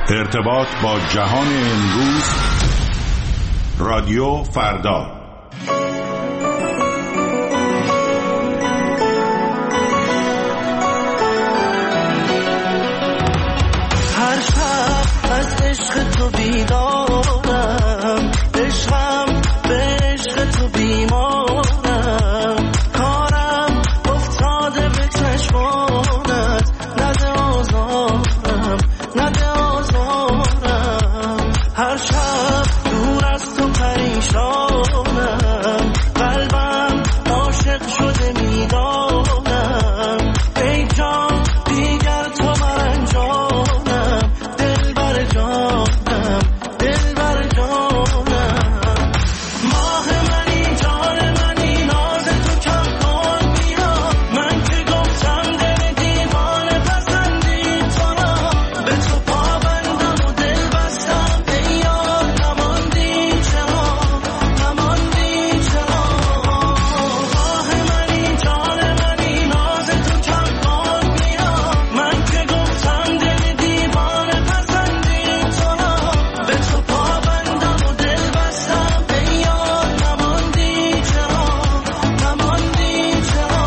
ارتباط با جهان امروز، رادیو فردا. هر شب از عشق تو بیدارم، عشقم به عشق تو بیمارم، کارم افتاده به چشمانت، نده آزارم، نده آزارم. هر شب دور از تو پریشانم، قلبم عاشق شده میدانم، ای جان دیگر تو مرنجانم، دل بر جانم، دل بر جانم. ماه منی جان منی، ناز تو کم کن بیا، من که گفتم دل دیوانه پسندی تو را، به تو پابندم و دل بستم، ای یار نماندی چرا، نماندی چرا. ماه منی جان منی، ناز تو کم کن بیا، من که گفتم دل دیوانه پسندی تو را، به تو پابندم و دل بستم، ای یار نماندی چرا، نماندی چرا.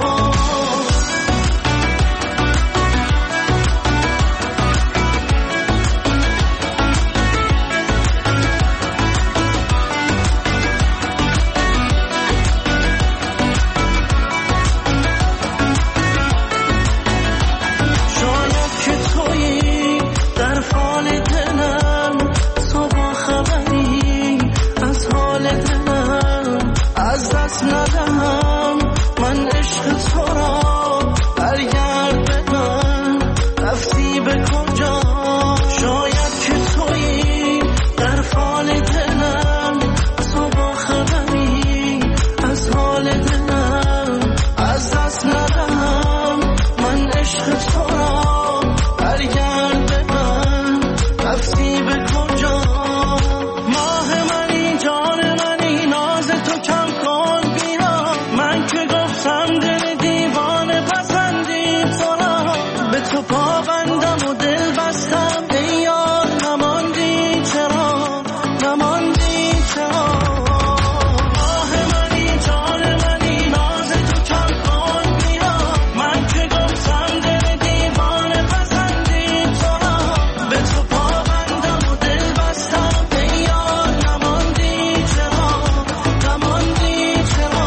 شاید که تویی در فال دلم، تو با خبری از حال دلم، از دست ندهم من عشق تو را، برگرد به من رفتی به کجا. شاید که تویی در فال دلم، تو با خبری از حال دلم، از دست ندهم من عشق تو را، برگرد به من رفتی به کجا. ماه منی جان منی، ناز تو کم کن بیا، من که گفتم دل دیوانه پسندی تو را، به تو پابندم و دل بستم، ای یار نماندی چرا، نماندی چرا. ماه منی جان منی، ناز تو کم کن بیا، من که گفتم دل دیوانه پسندی تو را، به تو پابندم و دل بستم، ای یار نماندی چرا، نماندی چرا.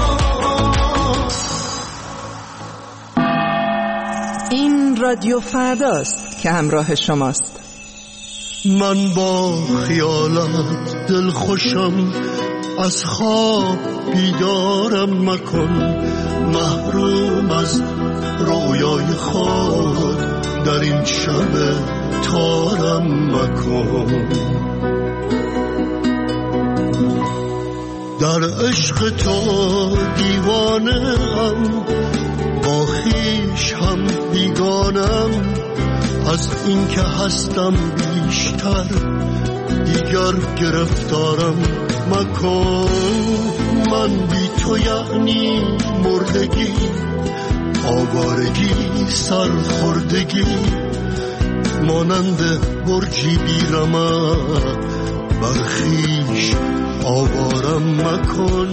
این رادیو فرداست که همراه شماست. من با خیالت دل خوشم، از خواب بیدارم مکن، محروم از رویای خود در این شب تارم مکن. در عشق تو دیوانه هم، با خویش هم بیگانم، از این که هستم بیشتر دیگر گرفتارم مکن. من بی تو یعنی مردگی، آوارگی، سرخوردگی، مانند برجی بیرمق، بر خویش آوارم مکن.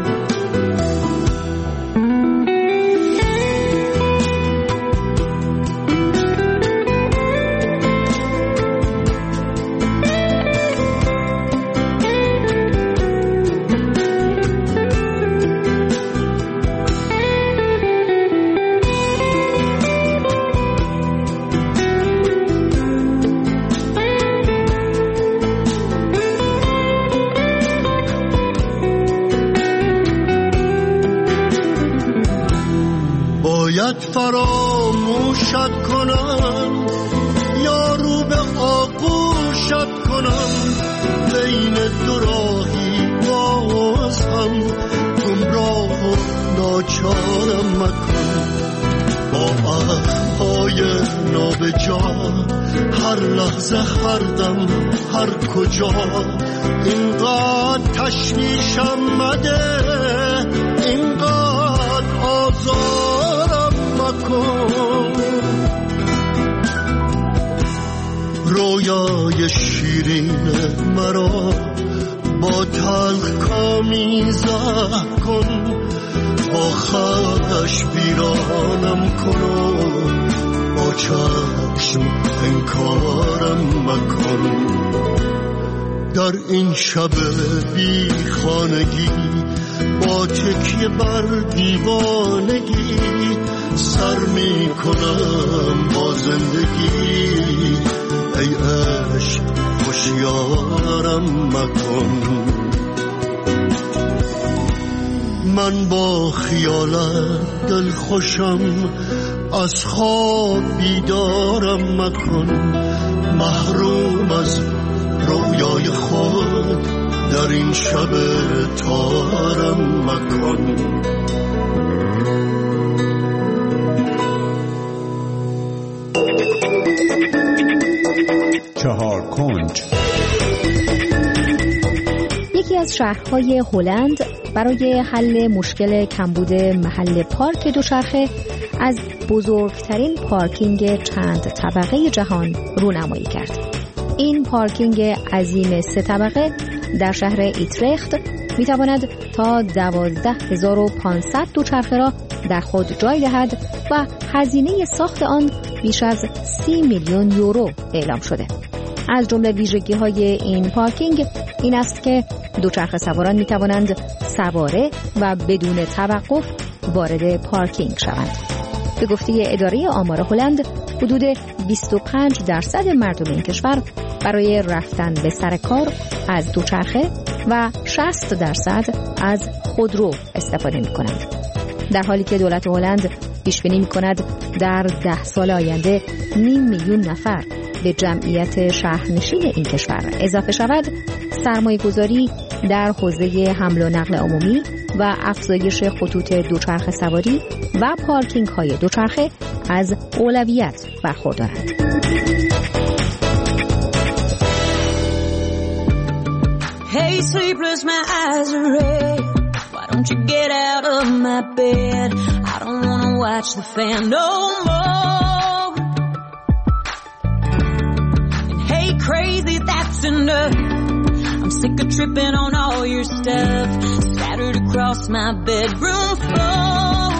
باید فراموشت کنم یا رو به آغوشت کنم، بین دو راهی بازم گمراه و ناچارم مکن. با عهدهای نابجا هر لحظه هر دم هر کجا، اینقدر تشویشم مده، اینقدر آزارم مکن. رویای شیرین مرا با تلخ کامی زهر کن، با خش ویرانم کن و با چشم انکارم مکن. در این شب بی خانگی با تکیه بر دیوانگی سر می کنم با زندگی، ای عشق هوشیارم مکن. من با خیالت دل خوشم، از خواب بیدارم مکن. محروم از رویای خود در این شب تارم مکن. چهار کنج. یکی از شهرهای هلند برای حل مشکل کمبود محل پارک دوچرخه از بزرگترین پارکینگ چند طبقه جهان رونمایی کرد. این پارکینگ عظیم 3 طبقه در شهر ایترخت میتواند تا 12,500 دوچرخه را در خود جای دهد و هزینه ساخت آن بیش از 30 میلیون یورو اعلام شده. از جمله ویژگی‌های این پارکینگ این است که دوچرخه سواران میتوانند سواره و بدون توقف وارد پارکینگ شوند. به گفته اداره آمار هلند، حدود 25% مردم این کشور برای رفتن به سر کار از دوچرخه و 60% از خودرو استفاده می‌کنند. در حالی که دولت هلند پیش بینی می‌کند در 10 سال آینده 500,000 نفر به جمعیت شهرنشین این کشور اضافه شود، سرمایه‌گذاری در حوزه حمل و نقل عمومی و افزایش خطوط دوچرخه سواری و پارکینگ‌های دوچرخه از اولویت برخوردارند. Hey sleepless, my eyes are red. Why don't you get out of my bed? I don't wanna watch the fan no more. And hey crazy, that's enough. I'm sick of tripping on all your stuff scattered across my bedroom floor.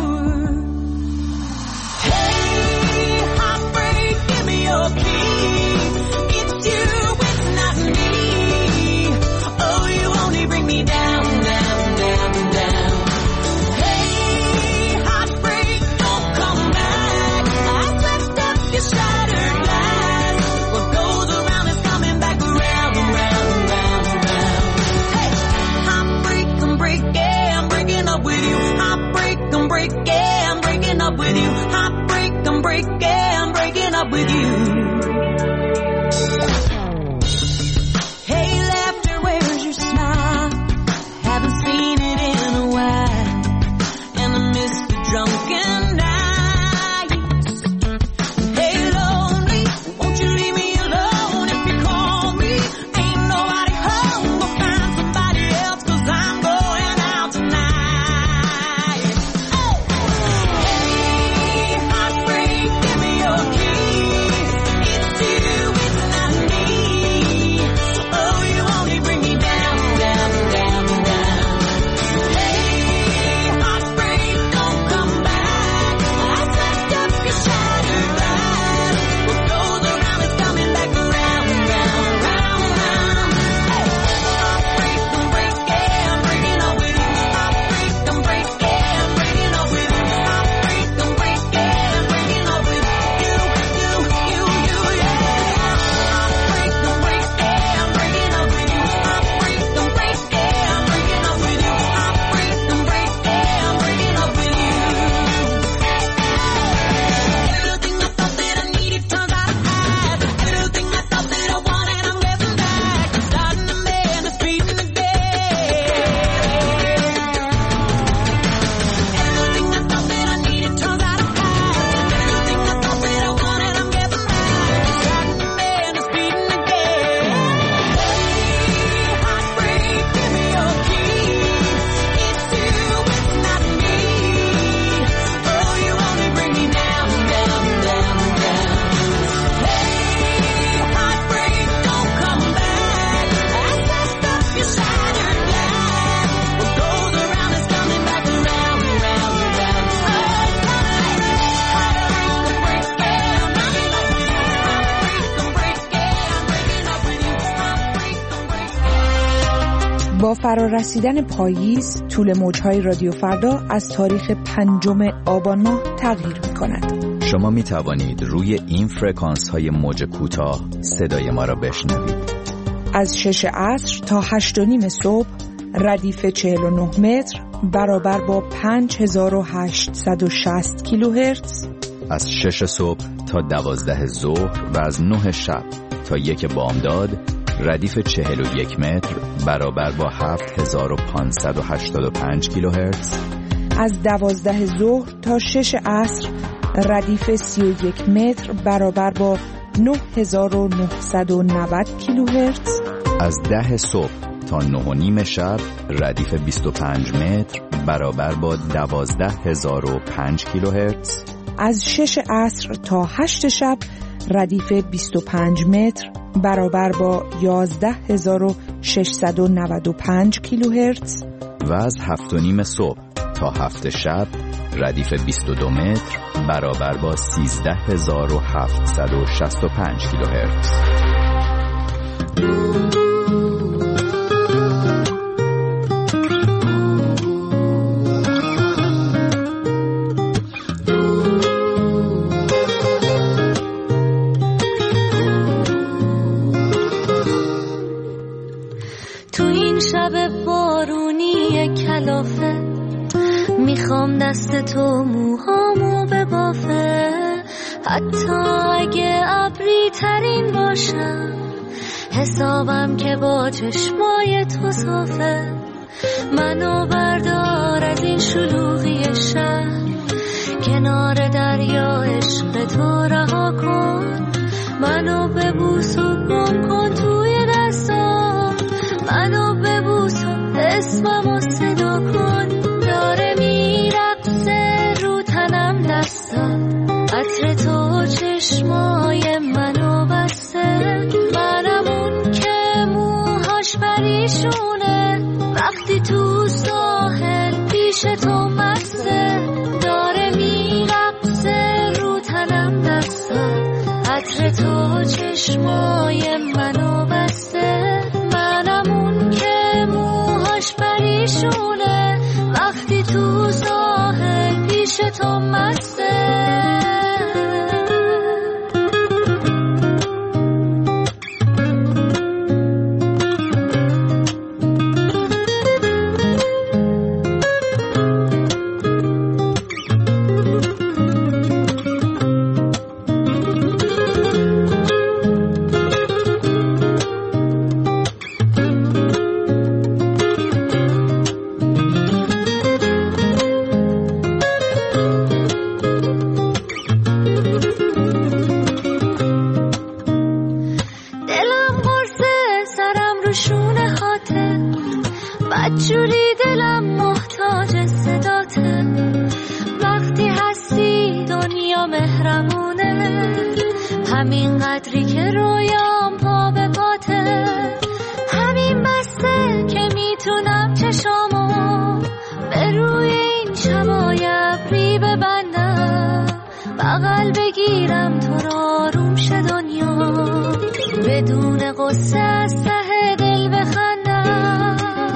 Hey heartbreak, give me your keys. It's you, it's not me. Oh, you only bring me down, down, down, down. Hey heartbreak, don't come back. I swept up your shattered glass. What goes around is coming back around, around, around, around. Hey heartbreak, I'm breaking, I'm breaking up with you. Heartbreak, I'm breaking, I'm breaking up with you. Heartbreak, I'm breaking, I'm breaking up with you. Hey laughter, where's your smile? Haven't seen it in a while, and I miss the drunken nights. Hey lonely, won't you leave me alone? If you call me, ain't nobody home. Go find somebody else, 'cause I'm going out tonight. Oh! Hey heartbreak, give me your keys. با فرارسیدن پاییز طول موجهای رادیو فردا از تاریخ 5 آبان ماه تغییر می‌کند. شما می توانید روی این فرکانس های موج کوتاه صدای ما را بشنوید. از 6 عصر تا 8:30 صبح ردیف 49 متر برابر با 5860 کیلوهرتز. از 6 صبح تا 12 ظهر و از 9 شب تا 1 بامداد ردیف 41 متر برابر با 7585 کیلوهرتز. از 12 ظهر تا 6 عصر ردیف 31 متر برابر با 9990 کیلوهرتز. از 10 صبح تا 9:30 شب ردیف 25 متر برابر با 12005 کیلوهرتز. از 6 عصر تا 8 شب ردیف 25 متر برابر با 11695 کیلوهرتز. و از 7:30 صبح تا 7 شب ردیف 22 متر برابر با 13765 کیلوهرتز. تو این شب بارونی کلافه میخوام دست تو موهامو ببافه، حتی اگه ابری ترین باشم حسابم که با چشمای تو صافه. منو بردار از این شلوغی شهر، کنار دریا عشق تو رها کن. منو ببوس و گم کن توی دستام، منو ببوس و اسممو صدا کن. داره میرقصه رو تنم دستم، عطر تو چشمای منو بسته. منم اون که موهاش پریشونه وقتی تو ساحل پیش تو مسته. داره میرقصه رو تنم دستم، عطر تو چشمای منو بسته. منم اون که موهاش پریشونه وقتی تو ساحل پیش تو مسته. بدجوری دلم محتاج صداته، وقتی هستی دنیا مهربونه. همین قدری که رویام پا به پاته، همین بسته که میتونم چشامو به روی این شبای ابری ببندم. بغل بگیرم تو رو آروم شه دنیا، بدون قصه از ته دل بخندم.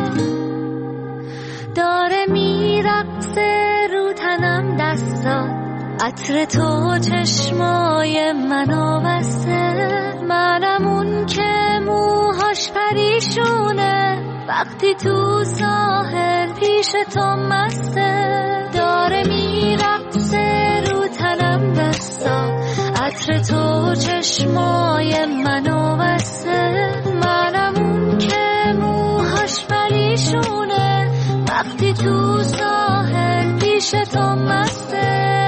داره میرقصه رو تنم دستات، عطر تو چشمای منو بسته. منم اون که موهاش پریشونه وقتی تو ساحل پیش تو مسته. داره میرقصه رو تنم دستات، عطر تو چشمای منو بسته. منم اون که موهاش پریشونه وقتی تو ساحل پیش تو مسته.